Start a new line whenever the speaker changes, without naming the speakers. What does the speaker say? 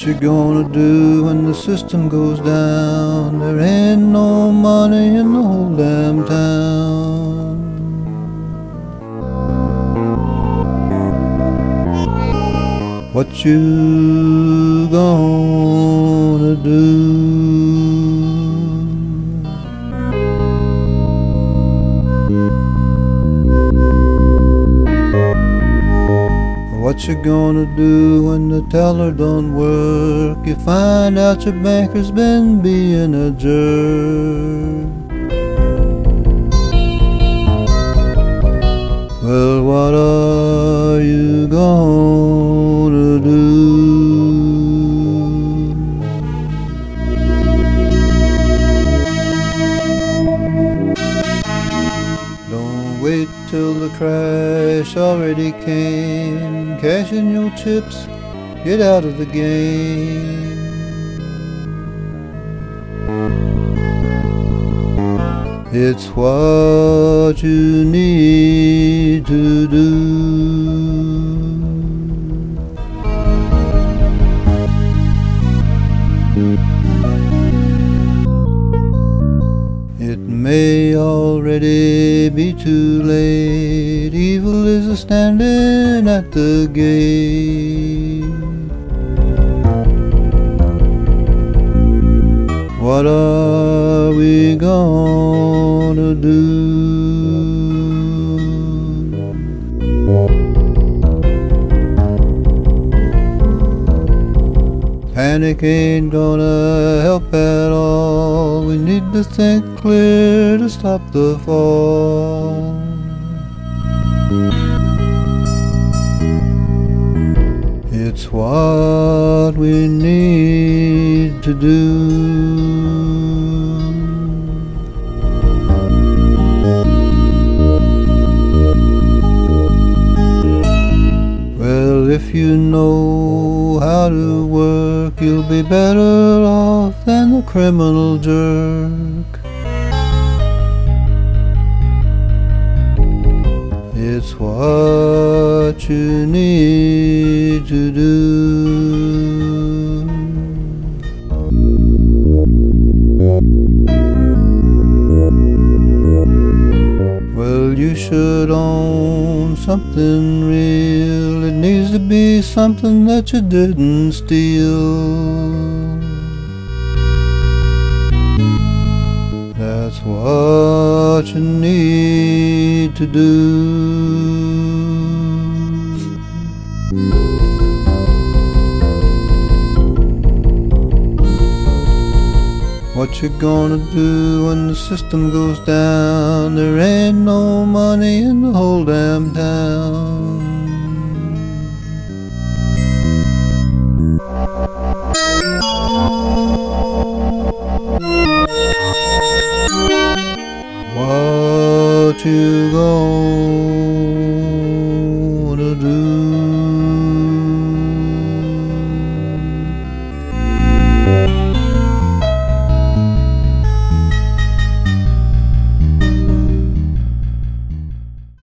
you gonna do when the system goes down? There ain't no money in the whole damn town. What you gonna do? What you gonna do when the teller don't work? You find out your banker's been being a jerk. Well, what are you gonna do? Don't wait till the crash already came. Cash in your chips, get out of the game. It's what you need to do. It may already be too late. Evil is standing at the gate. What are we gonna do? Panic ain't gonna help at all. We need to think clear to stop the fall. It's what we need to do. Well, if you know how to work, you'll be better off than the criminal jerk. It's what you need to do. Well, you should own something real. It needs to be something that you didn't steal. That's what you need to do. What you gonna do when the system goes down? There ain't no money in the whole damn town. What you gonna do?